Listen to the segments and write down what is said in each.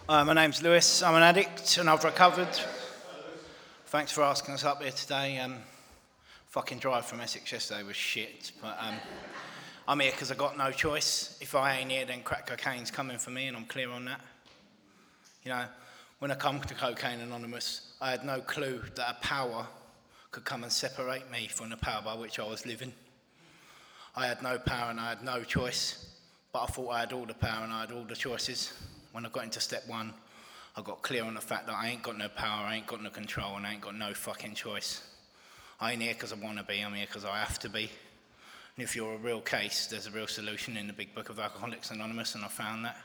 My name's Lewis. I'm an addict and I've recovered. Thanks for asking us up here today. Fucking drive from Essex yesterday was shit, but I'm here because I got no choice. If I ain't here, then crack cocaine's coming for me, and I'm clear on that. You know, when I come to Cocaine Anonymous, I had no clue that a power could come and separate me from the power by which I was living. I had no power and I had no choice, but I thought I had all the power and I had all the choices. When I got into step one, I got clear on the fact that I ain't got no power, I ain't got no control, and I ain't got no fucking choice. I ain't here because I want to be, I'm here because I have to be. And if you're a real case, there's a real solution in the big book of Alcoholics Anonymous, and I found that.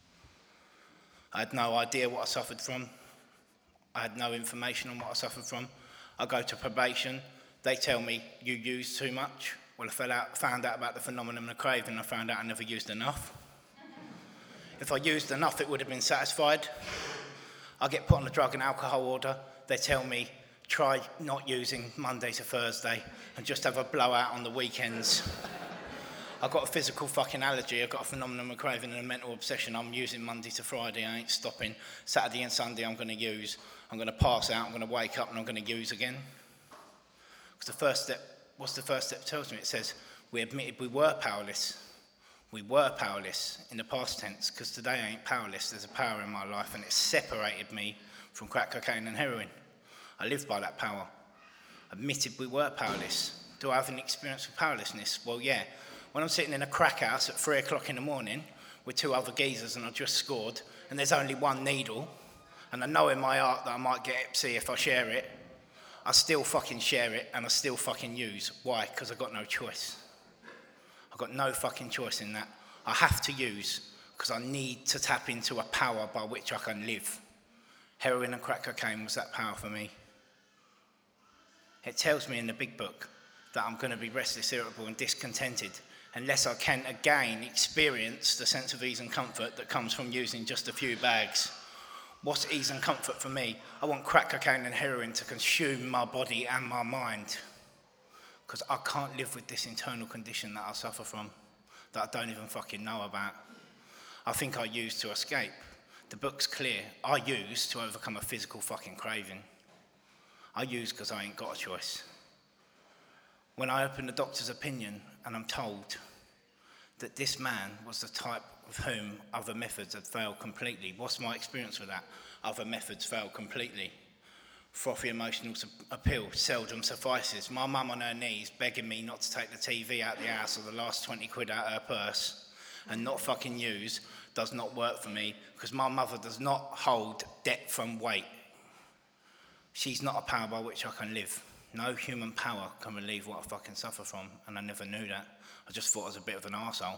I had no idea what I suffered from. I had no information on what I suffered from. I go to probation, they tell me, you use too much. Well, I found out about the phenomenon of craving, I found out I never used enough. If I used enough, it would have been satisfied. I get put on a drug and alcohol order. They tell me, try not using Monday to Thursday and just have a blowout on the weekends. I've got a physical fucking allergy. I've got a phenomenon of craving and a mental obsession. I'm using Monday to Friday. I ain't stopping. Saturday and Sunday I'm going to use. I'm going to pass out. I'm going to wake up and I'm going to use again. Because the first step, what's the first step tells me? It says, we admitted we were powerless. We were powerless in the past tense, because today I ain't powerless. There's a power in my life, and it separated me from crack cocaine and heroin. I live by that power. Admitted we were powerless. Do I have an experience of powerlessness? Well, yeah. When I'm sitting in a crack house at 3 o'clock in the morning with two other geezers and I've just scored, and there's only one needle, and I know in my heart that I might get Ipsy if I share it, I still fucking share it, and I still fucking use. Why? Because I've got no choice. I've got no fucking choice in that. I have to use because I need to tap into a power by which I can live. Heroin and crack cocaine was that power for me. It tells me in the big book that I'm going to be restless, irritable and discontented unless I can again experience the sense of ease and comfort that comes from using just a few bags. What's ease and comfort for me? I want crack cocaine and heroin to consume my body and my mind. Because I can't live with this internal condition that I suffer from, that I don't even fucking know about. I think I use to escape. The book's clear. I use to overcome a physical fucking craving. I use because I ain't got a choice. When I open the doctor's opinion and I'm told that this man was the type of whom other methods had failed completely, what's my experience with that? Other methods failed completely. Frothy emotional appeal seldom suffices. My mum on her knees begging me not to take the TV out the house or the last 20 quid out of her purse and not fucking use does not work for me because my mother does not hold debt from weight. She's not a power by which I can live. No human power can relieve what I fucking suffer from, and I never knew that. I just thought I was a bit of an arsehole.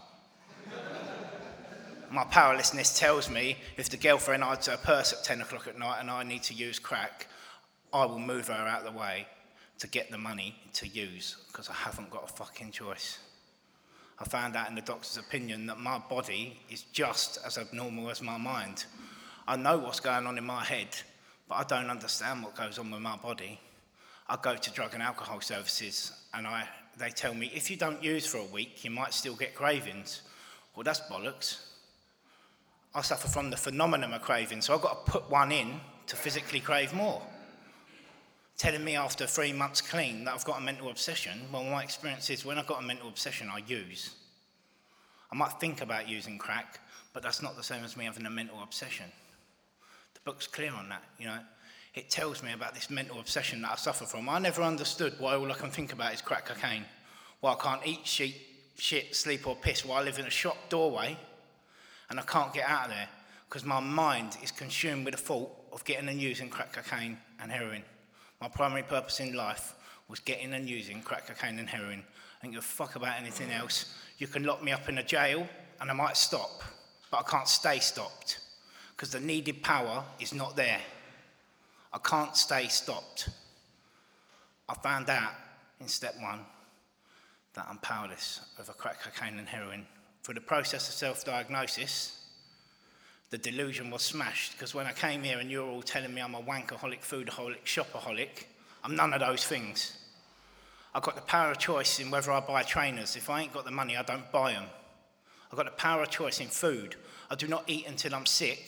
My powerlessness tells me if the girlfriend hides her purse at 10 o'clock at night and I need to use crack, I will move her out of the way to get the money to use because I haven't got a fucking choice. I found out in the doctor's opinion that my body is just as abnormal as my mind. I know what's going on in my head, but I don't understand what goes on with my body. I go to drug and alcohol services and they tell me if you don't use for a week, you might still get cravings. Well, that's bollocks. I suffer from the phenomenon of craving, so I've got to put one in to physically crave more. Telling me after 3 months clean that I've got a mental obsession, well, my experience is when I've got a mental obsession, I use. I might think about using crack, but that's not the same as me having a mental obsession. The book's clear on that, you know. It tells me about this mental obsession that I suffer from. I never understood why all I can think about is crack cocaine. Why I can't eat shit, sleep or piss while I live in a shop doorway and I can't get out of there because my mind is consumed with the thought of getting and using crack cocaine and heroin. My primary purpose in life was getting and using crack cocaine and heroin. I don't give a fuck about anything else. You can lock me up in a jail and I might stop, but I can't stay stopped because the needed power is not there. I can't stay stopped. I found out in step one that I'm powerless over crack cocaine and heroin. Through the process of self-diagnosis, the delusion was smashed because when I came here and you were all telling me I'm a wankaholic, foodaholic, shopaholic, I'm none of those things. I've got the power of choice in whether I buy trainers. If I ain't got the money, I don't buy them. I've got the power of choice in food. I do not eat until I'm sick,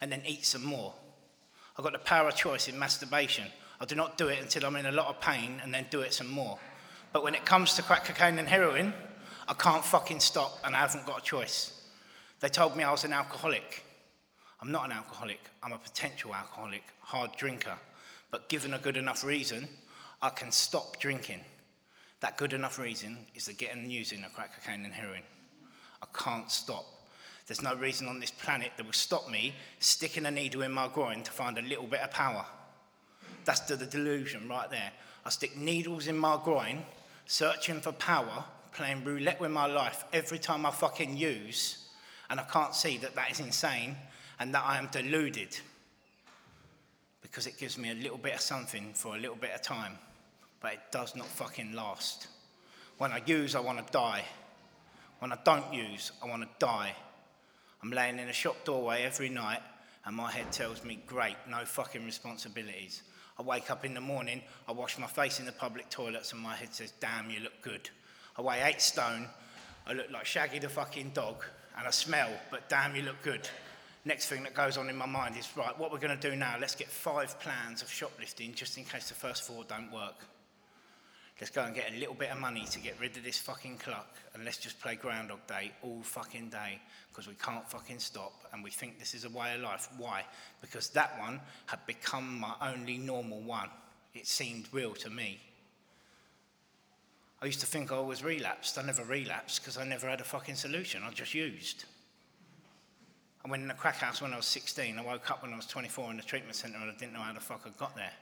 and then eat some more. I've got the power of choice in masturbation. I do not do it until I'm in a lot of pain and then do it some more. But when it comes to crack cocaine and heroin, I can't fucking stop and I haven't got a choice. They told me I was an alcoholic. I'm not an alcoholic. I'm a potential alcoholic, hard drinker. But given a good enough reason, I can stop drinking. That good enough reason is to get and using of crack cocaine and heroin. I can't stop. There's no reason on this planet that will stop me sticking a needle in my groin to find a little bit of power. That's the delusion right there. I stick needles in my groin, searching for power, playing roulette with my life every time I fucking use, and I can't see that that is insane and that I am deluded. Because it gives me a little bit of something for a little bit of time, but it does not fucking last. When I use, I want to die. When I don't use, I want to die. I'm laying in a shop doorway every night and my head tells me, great, no fucking responsibilities. I wake up in the morning, I wash my face in the public toilets and my head says, damn, you look good. I weigh 8 stone, I look like Shaggy the fucking dog, and I smell, but damn, you look good. Next thing that goes on in my mind is, right, what we're going to do now, let's get 5 plans of shoplifting just in case the first 4 don't work. Let's go and get a little bit of money to get rid of this fucking clock, and let's just play Groundhog Day all fucking day, because we can't fucking stop, and we think this is a way of life. Why? Because that one had become my only normal one. It seemed real to me. I used to think I always relapsed. I never relapsed because I never had a fucking solution. I just used. I went in a crack house when I was 16. I woke up when I was 24 in the treatment centre and I didn't know how the fuck I got there.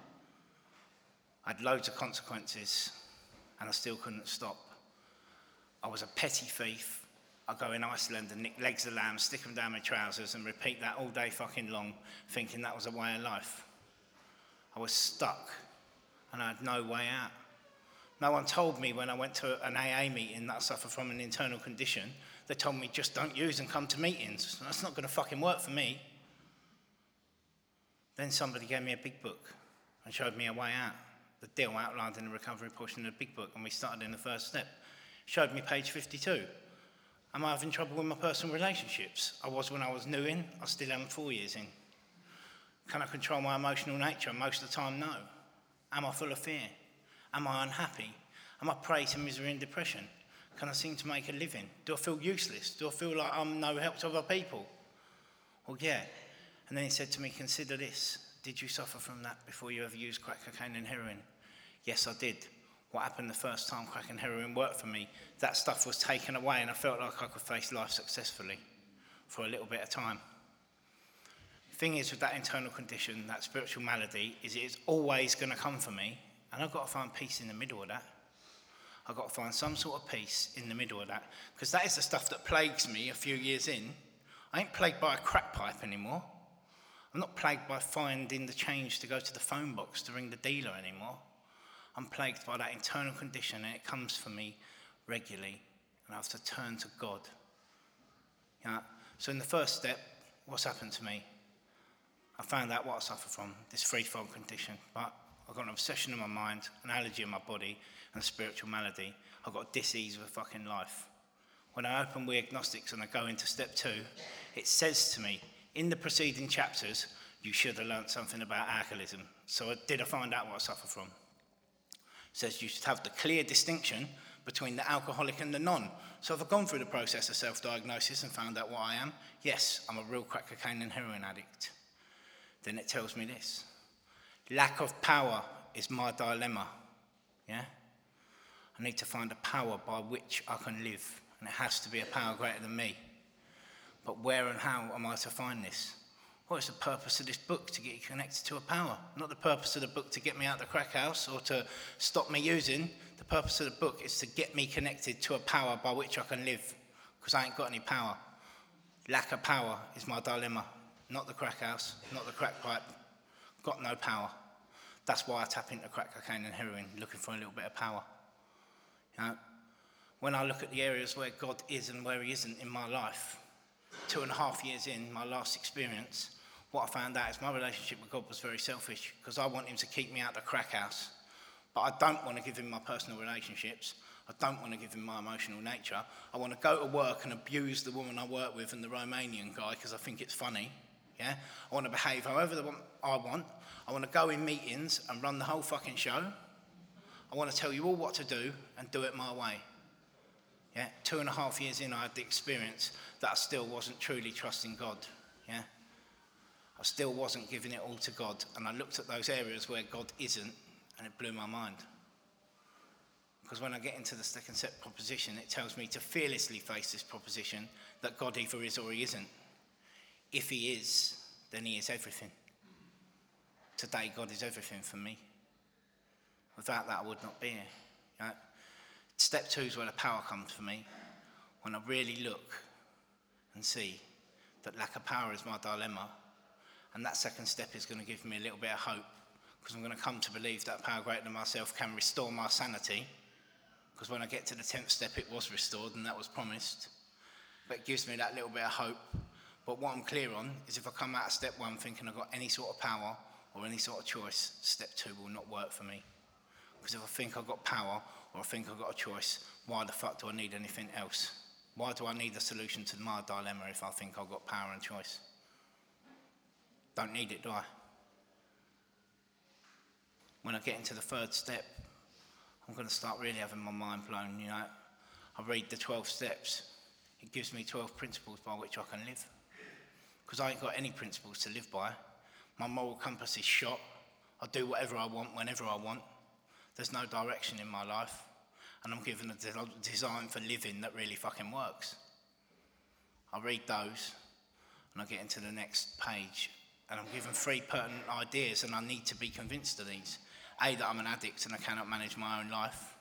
I had loads of consequences and I still couldn't stop. I was a petty thief. I'd go in Iceland and nick legs of lamb, stick them down my trousers and repeat that all day fucking long, thinking that was a way of life. I was stuck and I had no way out. No one told me when I went to an AA meeting that I suffer from an internal condition. They told me just don't use and come to meetings. That's not going to fucking work for me. Then somebody gave me a big book and showed me a way out. The deal outlined in the recovery portion of the big book, and we started in the first step. Showed me page 52. Am I having trouble with my personal relationships? I was when I was new in. I still am 4 years in. Can I control my emotional nature? Most of the time, no. Am I full of fear? Am I unhappy? Am I prey to misery and depression? Can I seem to make a living? Do I feel useless? Do I feel like I'm no help to other people? Well, yeah. And then he said to me, consider this. Did you suffer from that before you ever used crack cocaine and heroin? Yes, I did. What happened the first time crack and heroin worked for me? That stuff was taken away and I felt like I could face life successfully for a little bit of time. The thing is with that internal condition, that spiritual malady, is it is always going to come for me. And I've got to find peace in the middle of that. I've got to find some sort of peace in the middle of that. Because that is the stuff that plagues me a few years in. I ain't plagued by a crack pipe anymore. I'm not plagued by finding the change to go to the phone box to ring the dealer anymore. I'm plagued by that internal condition and it comes for me regularly. And I have to turn to God. You know, so in the first step, what's happened to me? I found out what I suffer from, this threefold condition. But I've got an obsession in my mind, an allergy in my body, and a spiritual malady. I've got a dis-ease with fucking life. When I open We Agnostics and I go into step 2, it says to me, in the preceding chapters, you should have learnt something about alcoholism. So I find out what I suffer from. It says you should have the clear distinction between the alcoholic and the non. So I've gone through the process of self-diagnosis and found out what I am. Yes, I'm a real crack cocaine and heroin addict. Then it tells me this. Lack of power is my dilemma, yeah? I need to find a power by which I can live, and it has to be a power greater than me. But where and how am I to find this? What is the purpose of this book? To get you connected to a power. Not the purpose of the book to get me out of the crack house or to stop me using. The purpose of the book is to get me connected to a power by which I can live, because I ain't got any power. Lack of power is my dilemma. Not the crack house, not the crack pipe. Got no power. That's why I tap into crack cocaine and heroin, looking for a little bit of power. You know, when I look at the areas where God is and where he isn't in my life, 2.5 years in, my last experience, what I found out is my relationship with God was very selfish, because I want him to keep me out of the crack house, but I don't want to give him my personal relationships. I don't want to give him my emotional nature. I want to go to work and abuse the woman I work with and the Romanian guy because I think it's funny. Yeah? I want to behave however I want. I want to go in meetings and run the whole fucking show. I want to tell you all what to do and do it my way. Yeah? 2.5 years in, I had the experience that I still wasn't truly trusting God. Yeah? I still wasn't giving it all to God. And I looked at those areas where God isn't, and it blew my mind. Because when I get into the second step proposition, it tells me to fearlessly face this proposition that God either is or he isn't. If he is, then he is everything. Today, God is everything for me. Without that, I would not be here. You know? Step 2 is where the power comes for me. When I really look and see that lack of power is my dilemma, and that second step is going to give me a little bit of hope, because I'm going to come to believe that power greater than myself can restore my sanity, because when I get to the 10th step, it was restored, and that was promised. But it gives me that little bit of hope. But what I'm clear on is if I come out of step 1 thinking I've got any sort of power or any sort of choice, step 2 will not work for me. Because if I think I've got power or I think I've got a choice, why the fuck do I need anything else? Why do I need a solution to my dilemma if I think I've got power and choice? Don't need it, do I? When I get into the 3rd step, I'm going to start really having my mind blown, you know. I read the 12 steps. It gives me 12 principles by which I can live. Because I ain't got any principles to live by. My moral compass is shot. I do whatever I want, whenever I want. There's no direction in my life. And I'm given a design for living that really fucking works. I read those, and I get into the next page, and I'm given 3 pertinent ideas, and I need to be convinced of these. A, that I'm an addict and I cannot manage my own life.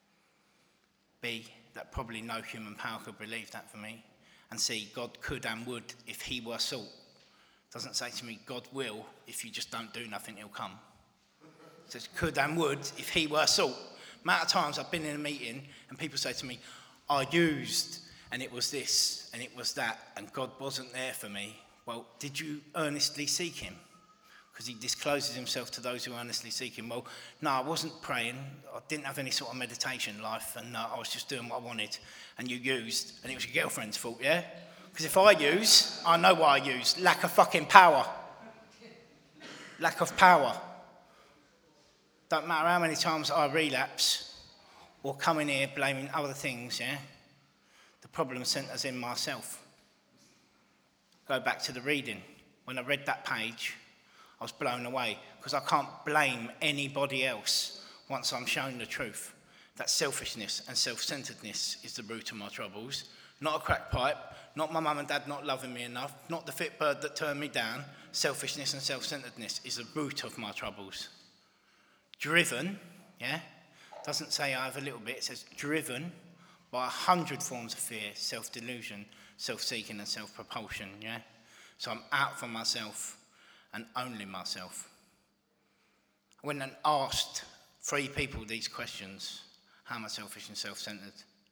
B, that probably no human power could relieve that for me. And C, God could and would if he were salt. Doesn't say to me, God will, if you just don't do nothing, he'll come. It says, could and would if he were salt. Amount of times I've been in a meeting and people say to me, I used, and it was this, and it was that, and God wasn't there for me. Well, did you earnestly seek him? Because he discloses himself to those who earnestly seek him. Well, no, I wasn't praying. I didn't have any sort of meditation life, and I was just doing what I wanted. And you used, and it was your girlfriend's fault, yeah? Because if I use, I know why I use. Lack of fucking power. Lack of power. Don't matter how many times I relapse or come in here blaming other things, yeah? The problem centres in myself. Go back to the reading. When I read that page, I was blown away because I can't blame anybody else once I'm shown the truth. That selfishness and self-centeredness is the root of my troubles. Not a crack pipe, not my mum and dad not loving me enough, not the fit bird that turned me down. Selfishness and self-centeredness is the root of my troubles. Driven, yeah, doesn't say I have a little bit, it says driven by 100 forms of fear, self-delusion, self-seeking and self-propulsion, yeah? So I'm out for myself and only myself. I went and asked 3 people these questions. How am I selfish and self-centered?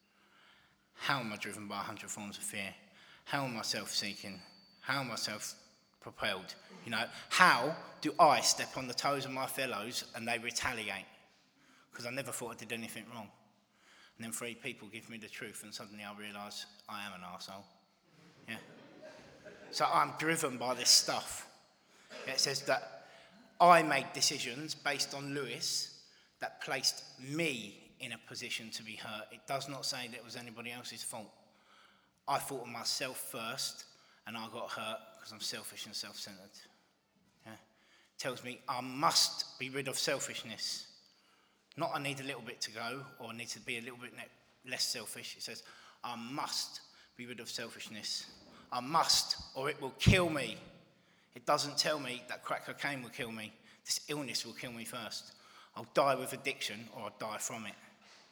How am I driven by 100 forms of fear? How am I self-seeking? How am I self-propelled? You know, how do I step on the toes of my fellows and they retaliate? Because I never thought I did anything wrong. And then 3 people give me the truth and suddenly I realise I am an arsehole. Yeah. So I'm driven by this stuff. It says that I made decisions based on Lewis that placed me in a position to be hurt. It does not say that it was anybody else's fault. I thought of myself first and I got hurt because I'm selfish and self-centered. Yeah. It tells me I must be rid of selfishness. Not I need a little bit to go or I need to be a little bit less selfish. It says I must be rid of selfishness. I must, or it will kill me. It doesn't tell me that crack cocaine will kill me. This illness will kill me first. I'll die with addiction or I'll die from it.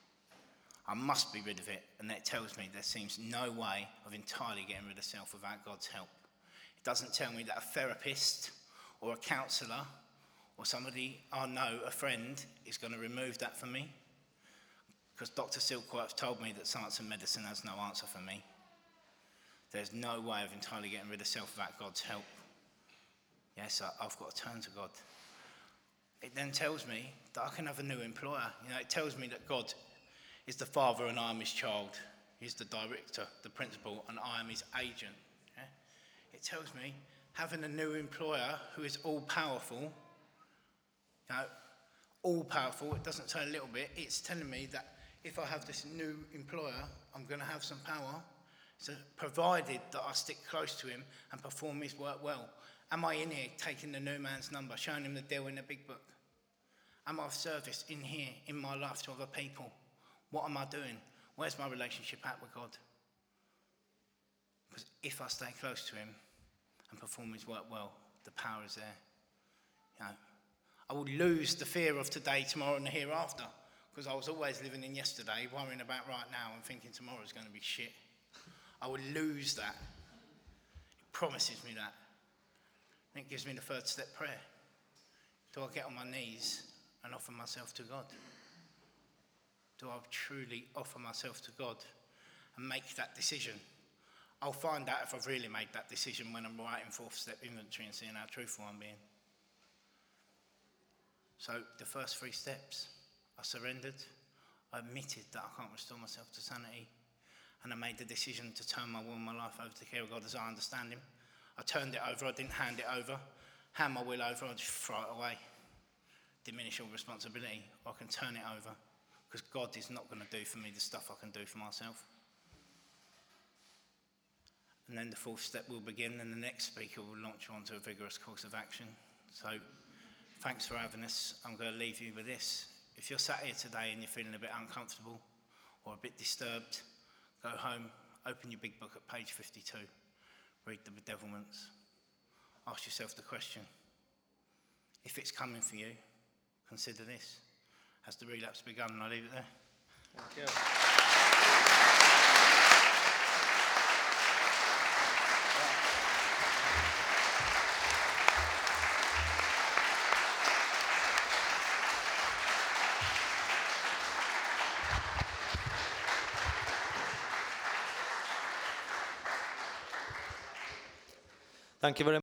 I must be rid of it. And that tells me there seems no way of entirely getting rid of self without God's help. It doesn't tell me that a therapist or a counsellor or somebody I know, a friend, is going to remove that for me. Because Dr. Silkworth told me that science and medicine has no answer for me. There's no way of entirely getting rid of self without God's help. Yes, I've got to turn to God. It then tells me that I can have a new employer. You know, it tells me that God is the father and I am his child. He's the director, the principal, and I am his agent. Yeah? It tells me having a new employer who is all-powerful, all-powerful, it doesn't say a little bit, it's telling me that if I have this new employer, I'm going to have some power, so provided that I stick close to him and perform his work well. Am I in here taking the new man's number, showing him the deal in the big book? Am I of service in here, in my life to other people? What am I doing? Where's my relationship at with God? Because if I stay close to him and perform his work well, the power is there. I would lose the fear of today, tomorrow, and the hereafter, because I was always living in yesterday, worrying about right now and thinking tomorrow's going to be shit. I would lose that. It promises me that. And it gives me the third step prayer. Do I get on my knees and offer myself to God? Do I truly offer myself to God and make that decision? I'll find out if I've really made that decision when I'm writing fourth step inventory and seeing how truthful I'm being. So the first 3 steps, I surrendered, I admitted that I can't restore myself to sanity, and I made the decision to turn my will and my life over to the care of God as I understand him. I turned it over, I didn't hand it over. Hand my will over, I just throw it away. Diminish all responsibility, or I can turn it over, because God is not going to do for me the stuff I can do for myself. And then the 4th step will begin, and the next speaker will launch you onto a vigorous course of action. So, thanks for having us. I'm going to leave you with this. If you're sat here today and you're feeling a bit uncomfortable or a bit disturbed, go home, open your big book at page 52, read the bedevilments. Ask yourself the question, if it's coming for you, consider this. Has the relapse begun? And I'll leave it there. Thank you. Thank you very much.